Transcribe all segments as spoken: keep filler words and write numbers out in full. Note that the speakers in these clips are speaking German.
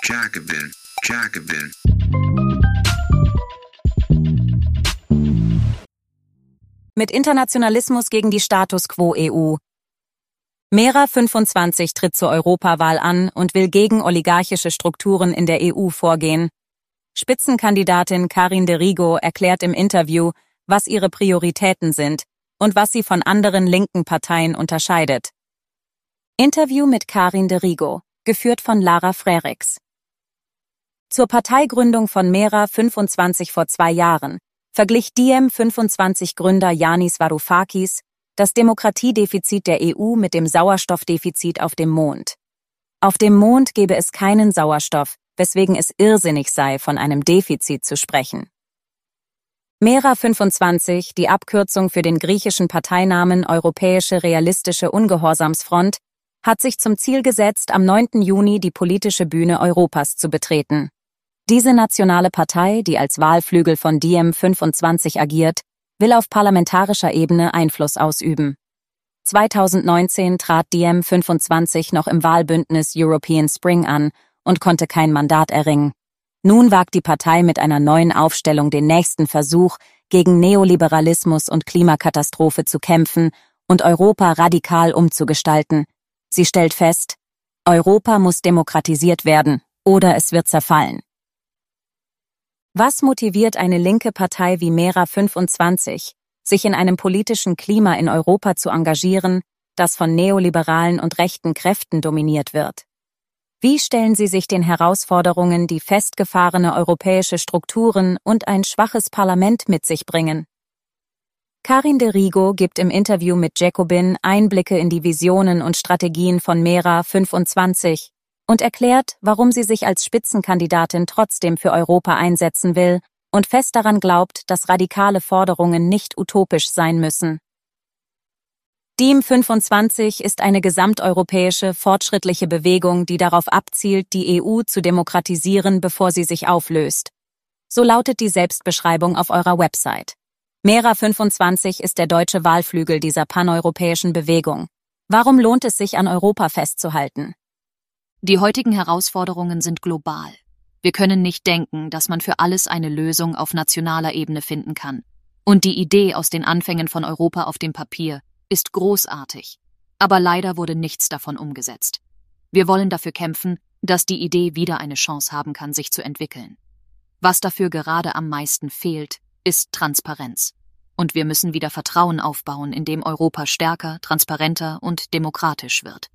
Jacobin, Jacobin. Mit Internationalismus gegen die Status quo E U. Mera fünfundzwanzig tritt zur Europawahl an und will gegen oligarchische Strukturen in der E U vorgehen. Spitzenkandidatin Karin de Rigo erklärt im Interview, was ihre Prioritäten sind und was sie von anderen linken Parteien unterscheidet. Interview mit Karin de Rigo, geführt von Lara Frerichs. Zur Parteigründung von Mera fünfundzwanzig vor zwei Jahren verglich Diem fünfundzwanzig-Gründer Yanis Varoufakis das Demokratiedefizit der E U mit dem Sauerstoffdefizit auf dem Mond. Auf dem Mond gebe es keinen Sauerstoff, weswegen es irrsinnig sei, von einem Defizit zu sprechen. Mera fünfundzwanzig, die Abkürzung für den griechischen Parteinamen Europäische Realistische Ungehorsamsfront, hat sich zum Ziel gesetzt, am neunten Juni die politische Bühne Europas zu betreten. Diese nationale Partei, die als Wahlflügel von Diem fünfundzwanzig agiert, will auf parlamentarischer Ebene Einfluss ausüben. zweitausendneunzehn trat Diem fünfundzwanzig noch im Wahlbündnis European Spring an und konnte kein Mandat erringen. Nun wagt die Partei mit einer neuen Aufstellung den nächsten Versuch, gegen Neoliberalismus und Klimakatastrophe zu kämpfen und Europa radikal umzugestalten. Sie stellt fest, Europa muss demokratisiert werden oder es wird zerfallen. Was motiviert eine linke Partei wie Mera fünfundzwanzig, sich in einem politischen Klima in Europa zu engagieren, das von neoliberalen und rechten Kräften dominiert wird? Wie stellen sie sich den Herausforderungen, die festgefahrene europäische Strukturen und ein schwaches Parlament mit sich bringen? Karin de Rigo gibt im Interview mit Jacobin Einblicke in die Visionen und Strategien von Mera fünfundzwanzig und erklärt, warum sie sich als Spitzenkandidatin trotzdem für Europa einsetzen will und fest daran glaubt, dass radikale Forderungen nicht utopisch sein müssen. Diem fünfundzwanzig ist eine gesamteuropäische, fortschrittliche Bewegung, die darauf abzielt, die E U zu demokratisieren, bevor sie sich auflöst. So lautet die Selbstbeschreibung auf eurer Website. Mera fünfundzwanzig ist der deutsche Wahlflügel dieser paneuropäischen Bewegung. Warum lohnt es sich, an Europa festzuhalten? Die heutigen Herausforderungen sind global. Wir können nicht denken, dass man für alles eine Lösung auf nationaler Ebene finden kann. Und die Idee aus den Anfängen von Europa auf dem Papier ist großartig. Aber leider wurde nichts davon umgesetzt. Wir wollen dafür kämpfen, dass die Idee wieder eine Chance haben kann, sich zu entwickeln. Was dafür gerade am meisten fehlt, ist Transparenz. Und wir müssen wieder Vertrauen aufbauen, indem Europa stärker, transparenter und demokratisch wird.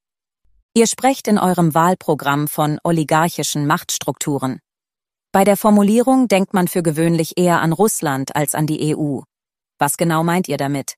Ihr sprecht in eurem Wahlprogramm von oligarchischen Machtstrukturen. Bei der Formulierung denkt man für gewöhnlich eher an Russland als an die E U. Was genau meint ihr damit?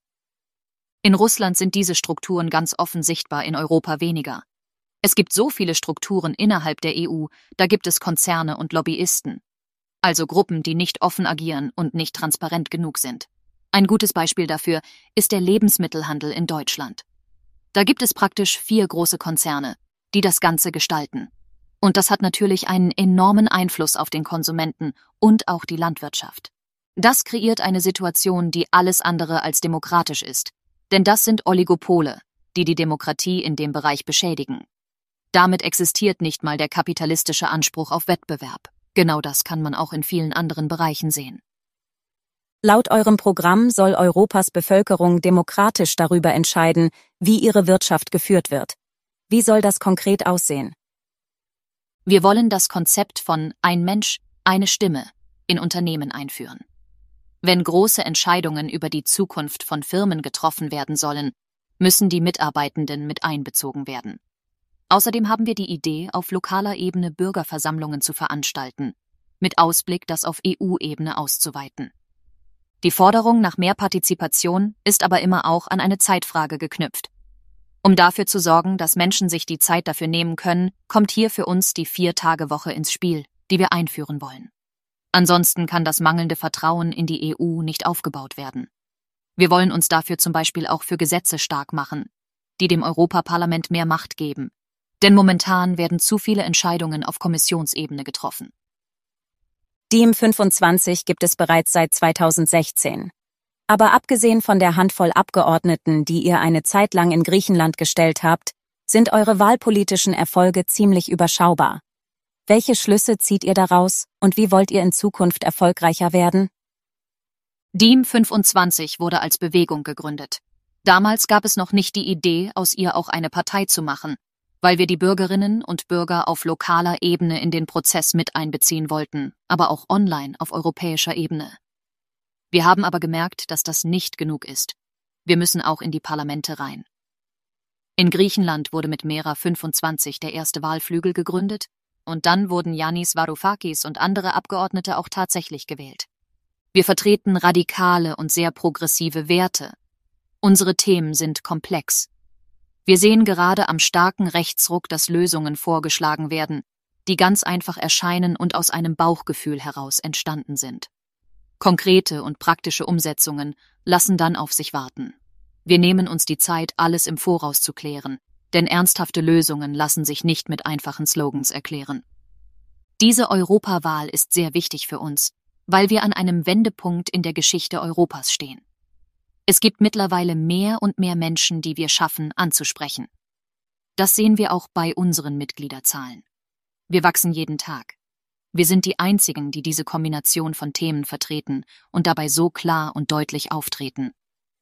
In Russland sind diese Strukturen ganz offen sichtbar, in Europa weniger. Es gibt so viele Strukturen innerhalb der E U, da gibt es Konzerne und Lobbyisten. Also Gruppen, die nicht offen agieren und nicht transparent genug sind. Ein gutes Beispiel dafür ist der Lebensmittelhandel in Deutschland. Da gibt es praktisch vier große Konzerne, die das Ganze gestalten. Und das hat natürlich einen enormen Einfluss auf den Konsumenten und auch die Landwirtschaft. Das kreiert eine Situation, die alles andere als demokratisch ist. Denn das sind Oligopole, die die Demokratie in dem Bereich beschädigen. Damit existiert nicht mal der kapitalistische Anspruch auf Wettbewerb. Genau das kann man auch in vielen anderen Bereichen sehen. Laut eurem Programm soll Europas Bevölkerung demokratisch darüber entscheiden, wie ihre Wirtschaft geführt wird. Wie soll das konkret aussehen? Wir wollen das Konzept von ein Mensch, eine Stimme in Unternehmen einführen. Wenn große Entscheidungen über die Zukunft von Firmen getroffen werden sollen, müssen die Mitarbeitenden mit einbezogen werden. Außerdem haben wir die Idee, auf lokaler Ebene Bürgerversammlungen zu veranstalten, mit Ausblick, das auf E U-Ebene auszuweiten. Die Forderung nach mehr Partizipation ist aber immer auch an eine Zeitfrage geknüpft. Um dafür zu sorgen, dass Menschen sich die Zeit dafür nehmen können, kommt hier für uns die Vier-Tage-Woche ins Spiel, die wir einführen wollen. Ansonsten kann das mangelnde Vertrauen in die E U nicht aufgebaut werden. Wir wollen uns dafür zum Beispiel auch für Gesetze stark machen, die dem Europaparlament mehr Macht geben. Denn momentan werden zu viele Entscheidungen auf Kommissionsebene getroffen. Diem fünfundzwanzig gibt es bereits seit zweitausendsechzehn. Aber abgesehen von der Handvoll Abgeordneten, die ihr eine Zeit lang in Griechenland gestellt habt, sind eure wahlpolitischen Erfolge ziemlich überschaubar. Welche Schlüsse zieht ihr daraus und wie wollt ihr in Zukunft erfolgreicher werden? D I E M fünfundzwanzig wurde als Bewegung gegründet. Damals gab es noch nicht die Idee, aus ihr auch eine Partei zu machen, weil wir die Bürgerinnen und Bürger auf lokaler Ebene in den Prozess mit einbeziehen wollten, aber auch online auf europäischer Ebene. Wir haben aber gemerkt, dass das nicht genug ist. Wir müssen auch in die Parlamente rein. In Griechenland wurde mit Mera fünfundzwanzig der erste Wahlflügel gegründet und dann wurden Yannis Varoufakis und andere Abgeordnete auch tatsächlich gewählt. Wir vertreten radikale und sehr progressive Werte. Unsere Themen sind komplex. Wir sehen gerade am starken Rechtsruck, dass Lösungen vorgeschlagen werden, die ganz einfach erscheinen und aus einem Bauchgefühl heraus entstanden sind. Konkrete und praktische Umsetzungen lassen dann auf sich warten. Wir nehmen uns die Zeit, alles im Voraus zu klären, denn ernsthafte Lösungen lassen sich nicht mit einfachen Slogans erklären. Diese Europawahl ist sehr wichtig für uns, weil wir an einem Wendepunkt in der Geschichte Europas stehen. Es gibt mittlerweile mehr und mehr Menschen, die wir schaffen, anzusprechen. Das sehen wir auch bei unseren Mitgliederzahlen. Wir wachsen jeden Tag. Wir sind die Einzigen, die diese Kombination von Themen vertreten und dabei so klar und deutlich auftreten.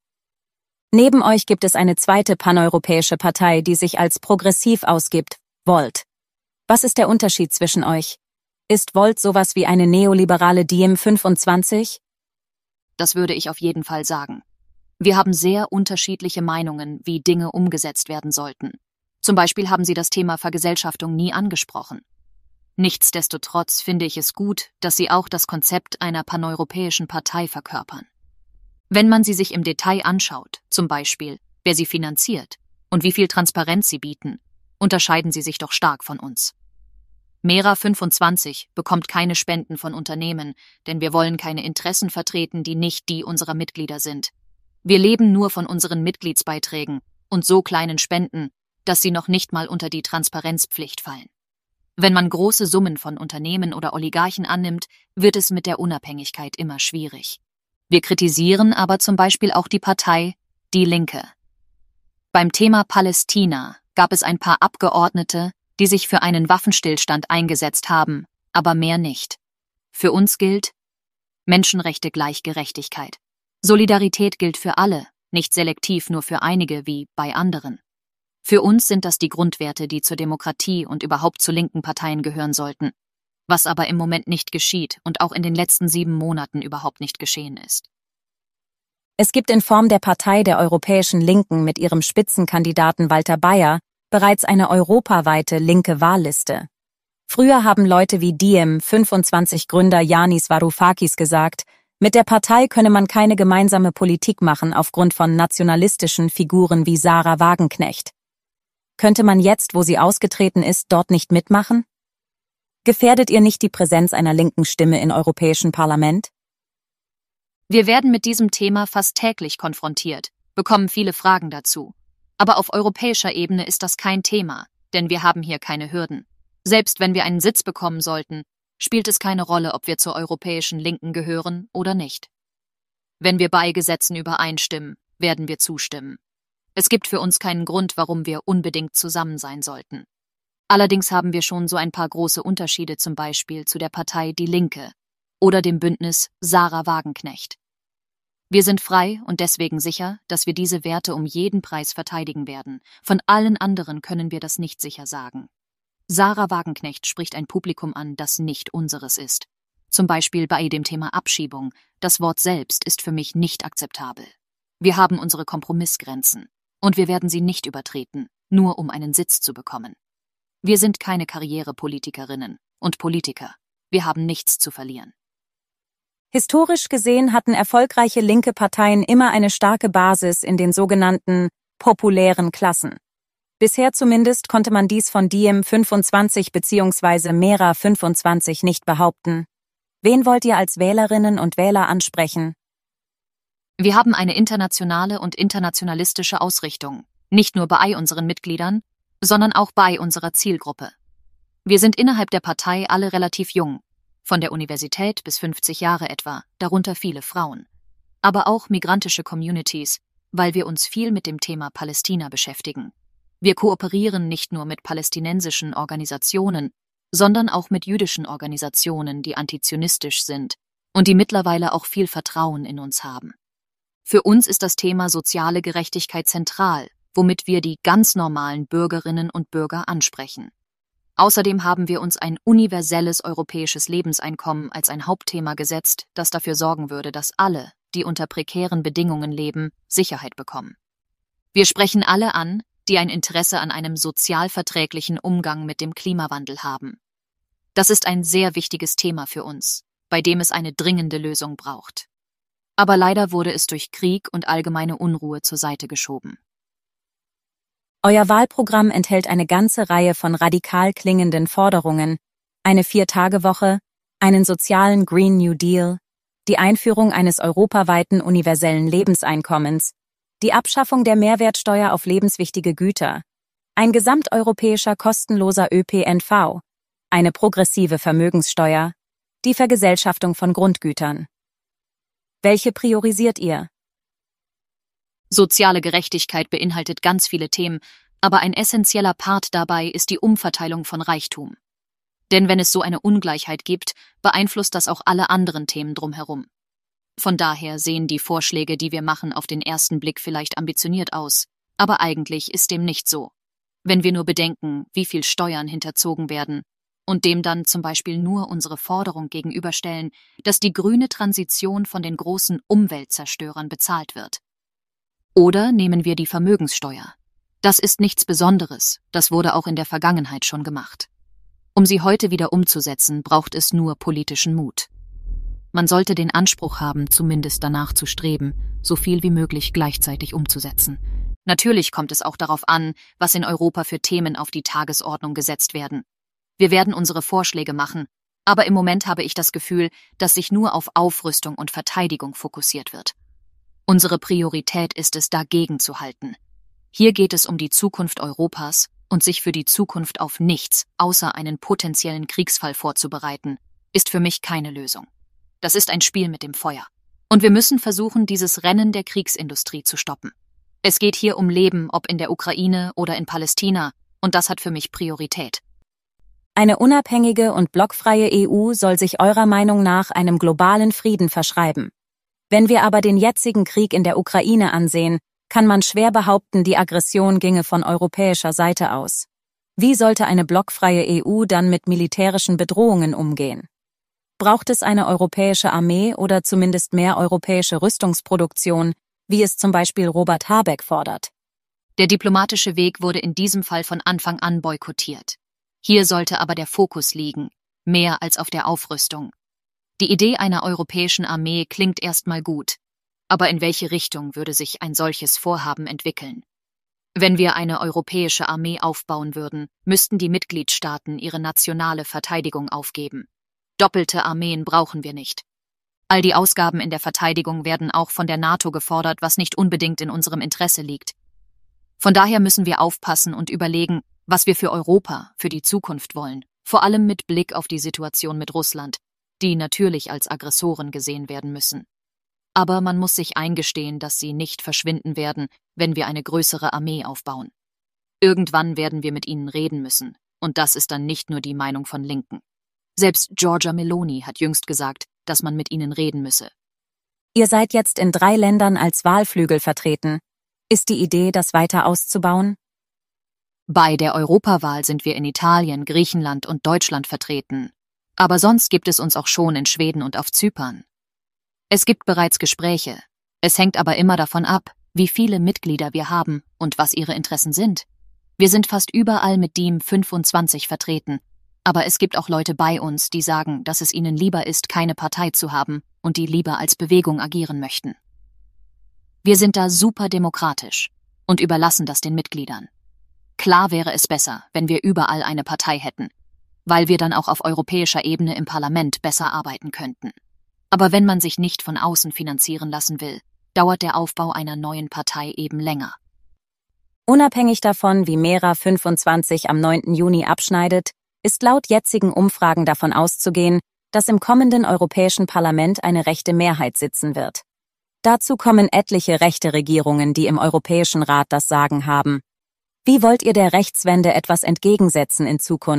Neben euch gibt es eine zweite paneuropäische Partei, die sich als progressiv ausgibt, Volt. Was ist der Unterschied zwischen euch? Ist Volt sowas wie eine neoliberale D I E M fünfundzwanzig? Das würde ich auf jeden Fall sagen. Wir haben sehr unterschiedliche Meinungen, wie Dinge umgesetzt werden sollten. Zum Beispiel haben sie das Thema Vergesellschaftung nie angesprochen. Nichtsdestotrotz finde ich es gut, dass sie auch das Konzept einer paneuropäischen Partei verkörpern. Wenn man sie sich im Detail anschaut, zum Beispiel, wer sie finanziert und wie viel Transparenz sie bieten, unterscheiden sie sich doch stark von uns. Mera fünfundzwanzig bekommt keine Spenden von Unternehmen, denn wir wollen keine Interessen vertreten, die nicht die unserer Mitglieder sind. Wir leben nur von unseren Mitgliedsbeiträgen und so kleinen Spenden, dass sie noch nicht mal unter die Transparenzpflicht fallen. Wenn man große Summen von Unternehmen oder Oligarchen annimmt, wird es mit der Unabhängigkeit immer schwierig. Wir kritisieren aber zum Beispiel auch die Partei Die Linke. Beim Thema Palästina gab es ein paar Abgeordnete, die sich für einen Waffenstillstand eingesetzt haben, aber mehr nicht. Für uns gilt Menschenrechte gleich Gerechtigkeit. Solidarität gilt für alle, nicht selektiv nur für einige wie bei anderen. Für uns sind das die Grundwerte, die zur Demokratie und überhaupt zu linken Parteien gehören sollten, was aber im Moment nicht geschieht und auch in den letzten sieben Monaten überhaupt nicht geschehen ist. Es gibt in Form der Partei der Europäischen Linken mit ihrem Spitzenkandidaten Walter Beyer bereits eine europaweite linke Wahlliste. Früher haben Leute wie D I E M fünfundzwanzig Gründer Yannis Varoufakis gesagt, mit der Partei könne man keine gemeinsame Politik machen aufgrund von nationalistischen Figuren wie Sarah Wagenknecht. Könnte man jetzt, wo sie ausgetreten ist, dort nicht mitmachen? Gefährdet ihr nicht die Präsenz einer linken Stimme im Europäischen Parlament? Wir werden mit diesem Thema fast täglich konfrontiert, bekommen viele Fragen dazu. Aber auf europäischer Ebene ist das kein Thema, denn wir haben hier keine Hürden. Selbst wenn wir einen Sitz bekommen sollten, spielt es keine Rolle, ob wir zur europäischen Linken gehören oder nicht. Wenn wir bei Gesetzen übereinstimmen, werden wir zustimmen. Es gibt für uns keinen Grund, warum wir unbedingt zusammen sein sollten. Allerdings haben wir schon so ein paar große Unterschiede, zum Beispiel zu der Partei Die Linke oder dem Bündnis Sarah Wagenknecht. Wir sind frei und deswegen sicher, dass wir diese Werte um jeden Preis verteidigen werden. Von allen anderen können wir das nicht sicher sagen. Sarah Wagenknecht spricht ein Publikum an, das nicht unseres ist. Zum Beispiel bei dem Thema Abschiebung. Das Wort selbst ist für mich nicht akzeptabel. Wir haben unsere Kompromissgrenzen und wir werden sie nicht übertreten, nur um einen Sitz zu bekommen. Wir sind keine Karrierepolitikerinnen und Politiker. Wir haben nichts zu verlieren. Historisch gesehen hatten erfolgreiche linke Parteien immer eine starke Basis in den sogenannten populären Klassen. Bisher zumindest konnte man dies von D I E M fünfundzwanzig bzw. Mera fünfundzwanzig nicht behaupten. Wen wollt ihr als Wählerinnen und Wähler ansprechen? Wir haben eine internationale und internationalistische Ausrichtung, nicht nur bei unseren Mitgliedern, sondern auch bei unserer Zielgruppe. Wir sind innerhalb der Partei alle relativ jung, von der Universität bis fünfzig Jahre etwa, darunter viele Frauen. Aber auch migrantische Communities, weil wir uns viel mit dem Thema Palästina beschäftigen. Wir kooperieren nicht nur mit palästinensischen Organisationen, sondern auch mit jüdischen Organisationen, die antizionistisch sind und die mittlerweile auch viel Vertrauen in uns haben. Für uns ist das Thema soziale Gerechtigkeit zentral, womit wir die ganz normalen Bürgerinnen und Bürger ansprechen. Außerdem haben wir uns ein universelles europäisches Lebenseinkommen als ein Hauptthema gesetzt, das dafür sorgen würde, dass alle, die unter prekären Bedingungen leben, Sicherheit bekommen. Wir sprechen alle an, die ein Interesse an einem sozial verträglichen Umgang mit dem Klimawandel haben. Das ist ein sehr wichtiges Thema für uns, bei dem es eine dringende Lösung braucht. Aber leider wurde es durch Krieg und allgemeine Unruhe zur Seite geschoben. Euer Wahlprogramm enthält eine ganze Reihe von radikal klingenden Forderungen, eine Vier-Tage-Woche, einen sozialen Green New Deal, die Einführung eines europaweiten universellen Lebenseinkommens, die Abschaffung der Mehrwertsteuer auf lebenswichtige Güter, ein gesamteuropäischer kostenloser Ö P N V, eine progressive Vermögenssteuer, die Vergesellschaftung von Grundgütern. Welche priorisiert ihr? Soziale Gerechtigkeit beinhaltet ganz viele Themen, aber ein essentieller Part dabei ist die Umverteilung von Reichtum. Denn wenn es so eine Ungleichheit gibt, beeinflusst das auch alle anderen Themen drumherum. Von daher sehen die Vorschläge, die wir machen, auf den ersten Blick vielleicht ambitioniert aus, aber eigentlich ist dem nicht so. Wenn wir nur bedenken, wie viel Steuern hinterzogen werden und dem dann zum Beispiel nur unsere Forderung gegenüberstellen, dass die grüne Transition von den großen Umweltzerstörern bezahlt wird. Oder nehmen wir die Vermögenssteuer. Das ist nichts Besonderes, das wurde auch in der Vergangenheit schon gemacht. Um sie heute wieder umzusetzen, braucht es nur politischen Mut. Man sollte den Anspruch haben, zumindest danach zu streben, so viel wie möglich gleichzeitig umzusetzen. Natürlich kommt es auch darauf an, was in Europa für Themen auf die Tagesordnung gesetzt werden. Wir werden unsere Vorschläge machen, aber im Moment habe ich das Gefühl, dass sich nur auf Aufrüstung und Verteidigung fokussiert wird. Unsere Priorität ist es, dagegen zu halten. Hier geht es um die Zukunft Europas und sich für die Zukunft auf nichts, außer einen potenziellen Kriegsfall vorzubereiten, ist für mich keine Lösung. Das ist ein Spiel mit dem Feuer. Und wir müssen versuchen, dieses Rennen der Kriegsindustrie zu stoppen. Es geht hier um Leben, ob in der Ukraine oder in Palästina, und das hat für mich Priorität. Eine unabhängige und blockfreie E U soll sich eurer Meinung nach einem globalen Frieden verschreiben. Wenn wir aber den jetzigen Krieg in der Ukraine ansehen, kann man schwer behaupten, die Aggression ginge von europäischer Seite aus. Wie sollte eine blockfreie E U dann mit militärischen Bedrohungen umgehen? Braucht es eine europäische Armee oder zumindest mehr europäische Rüstungsproduktion, wie es zum Beispiel Robert Habeck fordert? Der diplomatische Weg wurde in diesem Fall von Anfang an boykottiert. Hier sollte aber der Fokus liegen, mehr als auf der Aufrüstung. Die Idee einer europäischen Armee klingt erstmal gut, aber in welche Richtung würde sich ein solches Vorhaben entwickeln? Wenn wir eine europäische Armee aufbauen würden, müssten die Mitgliedstaaten ihre nationale Verteidigung aufgeben. Doppelte Armeen brauchen wir nicht. All die Ausgaben in der Verteidigung werden auch von der NATO gefordert, was nicht unbedingt in unserem Interesse liegt. Von daher müssen wir aufpassen und überlegen, was wir für Europa, für die Zukunft wollen, vor allem mit Blick auf die Situation mit Russland, die natürlich als Aggressoren gesehen werden müssen. Aber man muss sich eingestehen, dass sie nicht verschwinden werden, wenn wir eine größere Armee aufbauen. Irgendwann werden wir mit ihnen reden müssen, und das ist dann nicht nur die Meinung von Linken. Selbst Giorgia Meloni hat jüngst gesagt, dass man mit ihnen reden müsse. Ihr seid jetzt in drei Ländern als Wahlflügel vertreten. Ist die Idee, das weiter auszubauen? Bei der Europawahl sind wir in Italien, Griechenland und Deutschland vertreten. Aber sonst gibt es uns auch schon in Schweden und auf Zypern. Es gibt bereits Gespräche. Es hängt aber immer davon ab, wie viele Mitglieder wir haben und was ihre Interessen sind. Wir sind fast überall mit D I E M fünfundzwanzig vertreten. Aber es gibt auch Leute bei uns, die sagen, dass es ihnen lieber ist, keine Partei zu haben und die lieber als Bewegung agieren möchten. Wir sind da super demokratisch und überlassen das den Mitgliedern. Klar wäre es besser, wenn wir überall eine Partei hätten, weil wir dann auch auf europäischer Ebene im Parlament besser arbeiten könnten. Aber wenn man sich nicht von außen finanzieren lassen will, dauert der Aufbau einer neuen Partei eben länger. Unabhängig davon, wie Mera fünfundzwanzig am neunten Juni abschneidet, ist laut jetzigen Umfragen davon auszugehen, dass im kommenden Europäischen Parlament eine rechte Mehrheit sitzen wird. Dazu kommen etliche rechte Regierungen, die im Europäischen Rat das Sagen haben. Wie wollt ihr der Rechtswende etwas entgegensetzen in Zukunft,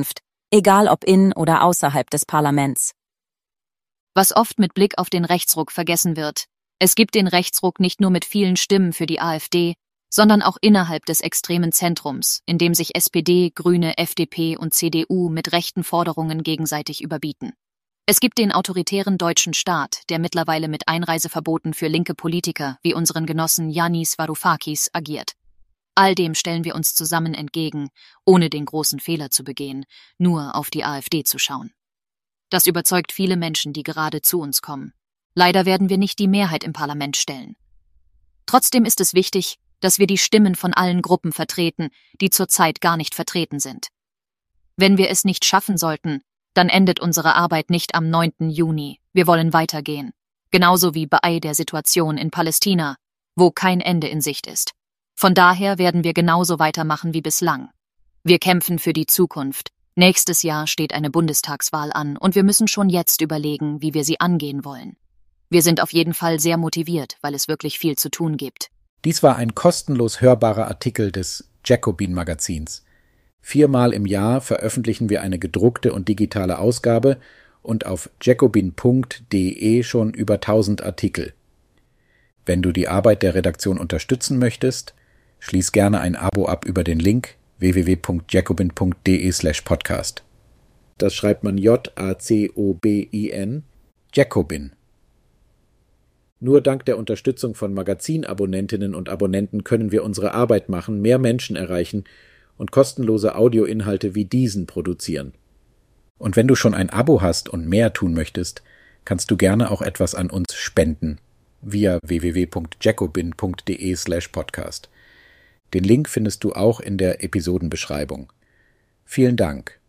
egal ob in oder außerhalb des Parlaments. Was oft mit Blick auf den Rechtsruck vergessen wird: Es gibt den Rechtsruck nicht nur mit vielen Stimmen für die AfD, sondern auch innerhalb des extremen Zentrums, in dem sich S P D, Grüne, F D P und C D U mit rechten Forderungen gegenseitig überbieten. Es gibt den autoritären deutschen Staat, der mittlerweile mit Einreiseverboten für linke Politiker wie unseren Genossen Yanis Varoufakis agiert. All dem stellen wir uns zusammen entgegen, ohne den großen Fehler zu begehen, nur auf die AfD zu schauen. Das überzeugt viele Menschen, die gerade zu uns kommen. Leider werden wir nicht die Mehrheit im Parlament stellen. Trotzdem ist es wichtig, dass wir die Stimmen von allen Gruppen vertreten, die zurzeit gar nicht vertreten sind. Wenn wir es nicht schaffen sollten, dann endet unsere Arbeit nicht am neunten Juni. Wir wollen weitergehen. Genauso wie bei der Situation in Palästina, wo kein Ende in Sicht ist. Von daher werden wir genauso weitermachen wie bislang. Wir kämpfen für die Zukunft. Nächstes Jahr steht eine Bundestagswahl an und wir müssen schon jetzt überlegen, wie wir sie angehen wollen. Wir sind auf jeden Fall sehr motiviert, weil es wirklich viel zu tun gibt. Dies war ein kostenlos hörbarer Artikel des Jacobin-Magazins. Viermal im Jahr veröffentlichen wir eine gedruckte und digitale Ausgabe und auf jacobin punkt de schon über tausend Artikel. Wenn du die Arbeit der Redaktion unterstützen möchtest, schließ gerne ein Abo ab über den Link w w w punkt jacobin punkt de slash podcast. Das schreibt man J A C O B I N, Jacobin. Nur dank der Unterstützung von Magazinabonnentinnen und Abonnenten können wir unsere Arbeit machen, mehr Menschen erreichen und kostenlose Audioinhalte wie diesen produzieren. Und wenn du schon ein Abo hast und mehr tun möchtest, kannst du gerne auch etwas an uns spenden via w w w punkt jacobin punkt de slash podcast. Den Link findest du auch in der Episodenbeschreibung. Vielen Dank.